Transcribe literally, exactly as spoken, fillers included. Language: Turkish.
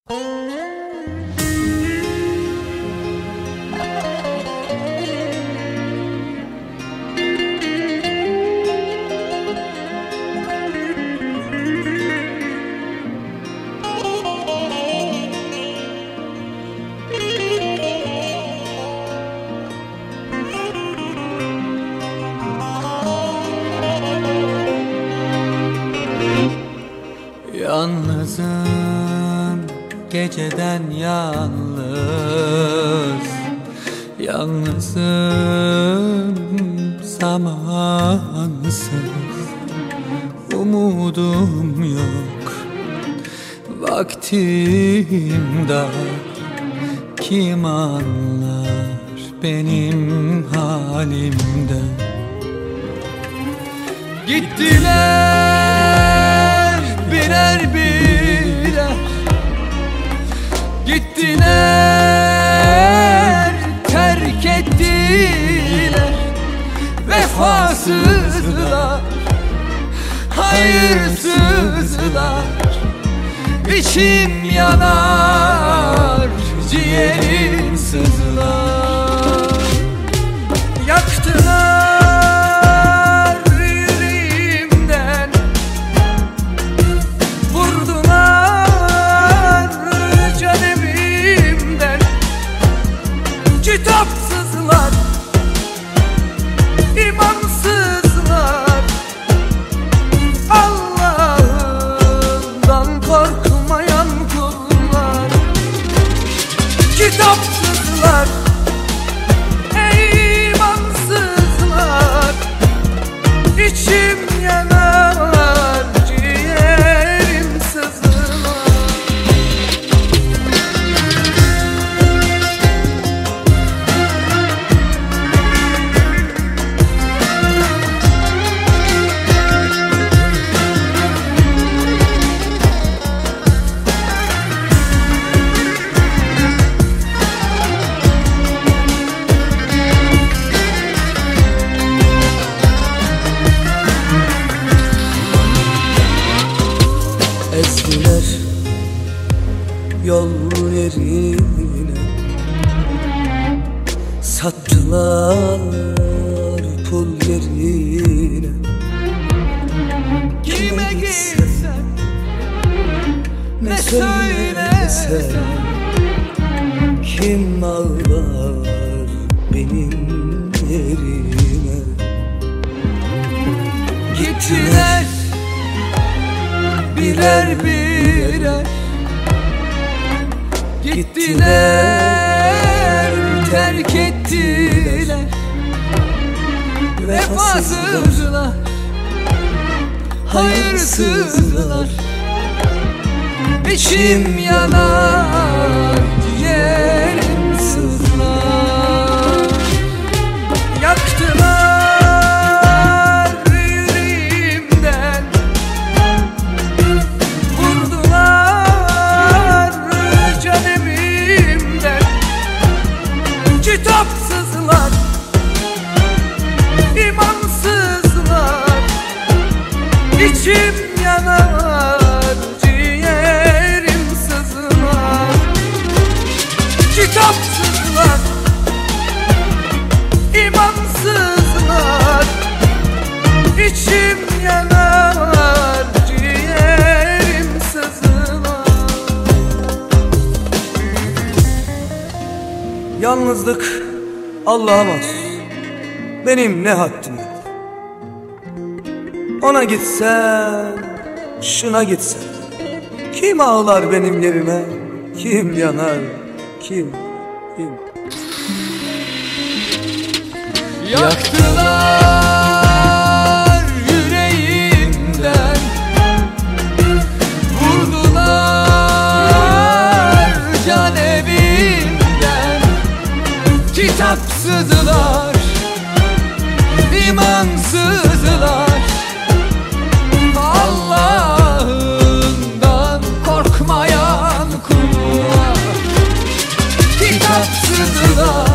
Yalnızım geceden yalnız, yalnızım zamansız. Umudum yok, vaktim dar. Kim anlar benim halimden? Gittiler birer birer, gittiler terk ettiler. Vefasızlar, hayırsızlar. İçim yanar, ciğerim sızlar. Yaktılar yüreğimden, vurdular can evimden. Kitapsızlar, imansızlar. Allah'ından korkmayan kullar. Kitapsızlar, imansızlar. İçim yanar, ciğerim sızlar. Ezdiler yol yerine, sattılar pul yerine. Kime gitsem, ne söylesem, kim ağlar benim yerime? gittiler birer birer, gittiler terk ettiler. Vefasızlar, hayırsızlar. İçim yanar, ciğerim sızlar. Yaktılar yüreğimden, vurdular can evimden. Kitapsızlar, imansızlar. İçim yanar, ciğerim sızlar. Kitapsızlar, imansızlar. İçim yanar, ciğerim sızlar. Yalnızlık Allah'a mahsus, benim ne haddim var? Ona gitsen, şuna gitsen, kim ağlar benim yerime? Kim yanar, kim, kim? Yaktılar yüreğimden, vurdular can evimden. Kitapsızlar, imansızlar. Allah'ından korkmayan kullar. Kitapsızlar,